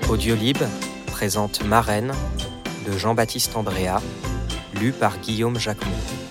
Audiolib présente Marraine de Jean-Baptiste Andréa, lu par Guillaume Jacquemont.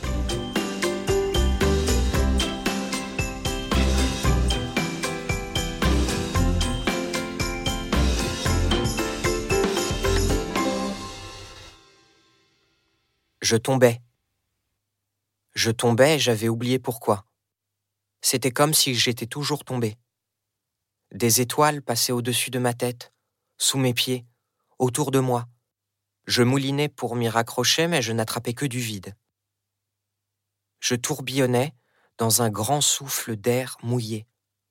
Je tombais. Je tombais et j'avais oublié pourquoi. C'était comme si j'étais toujours tombé. Des étoiles passaient au-dessus de ma tête, sous mes pieds, autour de moi. Je moulinais pour m'y raccrocher, mais je n'attrapais que du vide. Je tourbillonnais dans un grand souffle d'air mouillé.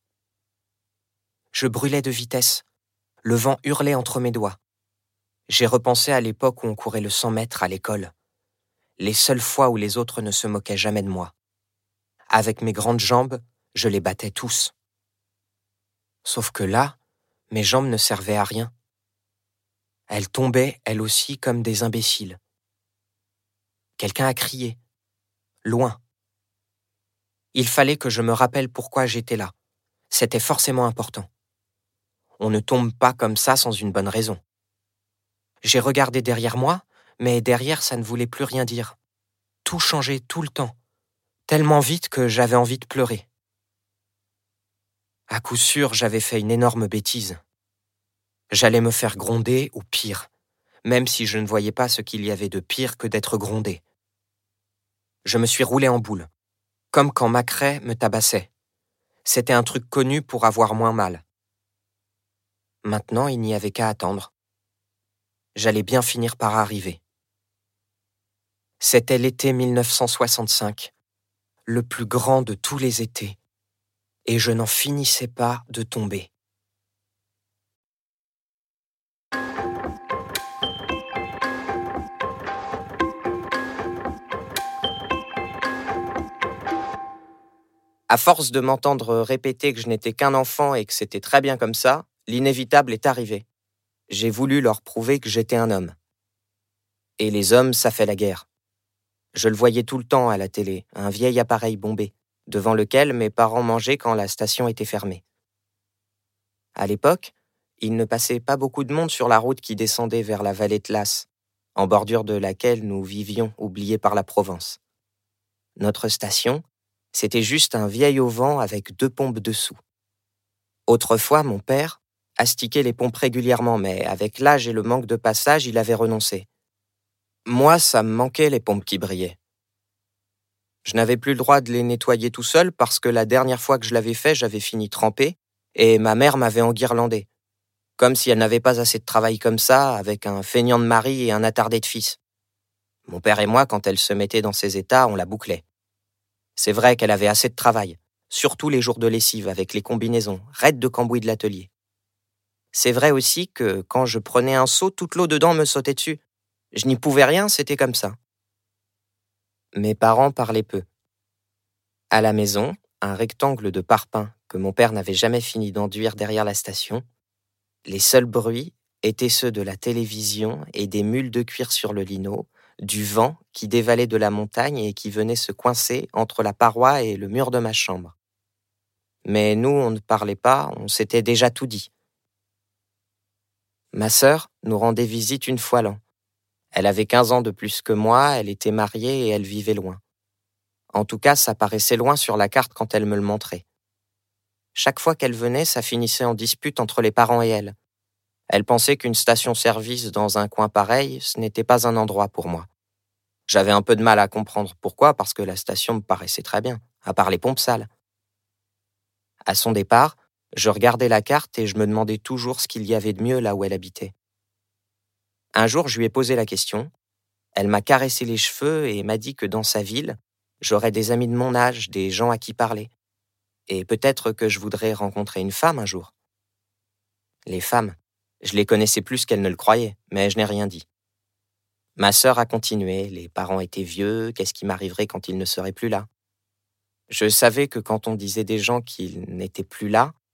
Je brûlais de vitesse. Le vent hurlait entre mes doigts. J'ai repensé à l'époque où on courait le 100 mètres à l'école. Les seules fois où les autres ne se moquaient jamais de moi. Avec mes grandes jambes, je les battais tous. Sauf que là, mes jambes ne servaient à rien. Elles tombaient, elles aussi, comme des imbéciles. Quelqu'un a crié. Loin. Il fallait que je me rappelle pourquoi j'étais là. C'était forcément important. On ne tombe pas comme ça sans une bonne raison. J'ai regardé derrière moi, mais derrière ça ne voulait plus rien dire. Tout changeait tout le temps, tellement vite que j'avais envie de pleurer. À coup sûr, j'avais fait une énorme bêtise. J'allais me faire gronder ou pire, même si je ne voyais pas ce qu'il y avait de pire que d'être grondé. Je me suis roulé en boule, comme quand Macrae me tabassait. C'était un truc connu pour avoir moins mal. Maintenant, il n'y avait qu'à attendre. J'allais bien finir par arriver. C'était l'été 1965, le plus grand de tous les étés, et je n'en finissais pas de tomber. À force de m'entendre répéter que je n'étais qu'un enfant et que c'était très bien comme ça, l'inévitable est arrivé. J'ai voulu leur prouver que j'étais un homme. Et les hommes, ça fait la guerre. Je le voyais tout le temps à la télé, un vieil appareil bombé, devant lequel mes parents mangeaient quand la station était fermée. À l'époque, il ne passait pas beaucoup de monde sur la route qui descendait vers la vallée de Las, en bordure de laquelle nous vivions oubliés par la Provence. Notre station, c'était juste un vieil auvent avec 2 pompes dessous. Autrefois, mon père astiquait les pompes régulièrement, mais avec l'âge et le manque de passage, il avait renoncé. Moi, ça me manquait les pompes qui brillaient. Je n'avais plus le droit de les nettoyer tout seul parce que la dernière fois que je l'avais fait, j'avais fini trempé et ma mère m'avait enguirlandé. Comme si elle n'avait pas assez de travail comme ça, avec un feignant de mari et un attardé de fils. Mon père et moi, quand elle se mettait dans ces états, on la bouclait. C'est vrai qu'elle avait assez de travail, surtout les jours de lessive avec les combinaisons, raides de cambouis de l'atelier. C'est vrai aussi que quand je prenais un seau, toute l'eau dedans me sautait dessus. Je n'y pouvais rien, c'était comme ça. Mes parents parlaient peu. À la maison, un rectangle de parpaing que mon père n'avait jamais fini d'enduire derrière la station, les seuls bruits étaient ceux de la télévision et des mules de cuir sur le lino, du vent qui dévalait de la montagne et qui venait se coincer entre la paroi et le mur de ma chambre. Mais nous, on ne parlait pas, on s'était déjà tout dit. Ma sœur nous rendait visite une fois l'an. Elle avait 15 ans de plus que moi, elle était mariée et elle vivait loin. En tout cas, ça paraissait loin sur la carte quand elle me le montrait. Chaque fois qu'elle venait, ça finissait en dispute entre les parents et elle. Elle pensait qu'une station-service dans un coin pareil, ce n'était pas un endroit pour moi. J'avais un peu de mal à comprendre pourquoi, parce que la station me paraissait très bien, à part les pompes sales. À son départ, je regardais la carte et je me demandais toujours ce qu'il y avait de mieux là où elle habitait. Un jour, je lui ai posé la question. Elle m'a caressé les cheveux et m'a dit que dans sa ville, j'aurais des amis de mon âge, des gens à qui parler. Et peut-être que je voudrais rencontrer une femme un jour. Les femmes, je les connaissais plus qu'elle ne le croyait, mais je n'ai rien dit. Ma sœur a continué, les parents étaient vieux, qu'est-ce qui m'arriverait quand ils ne seraient plus là? Je savais que quand on disait des gens qu'ils n'étaient plus là,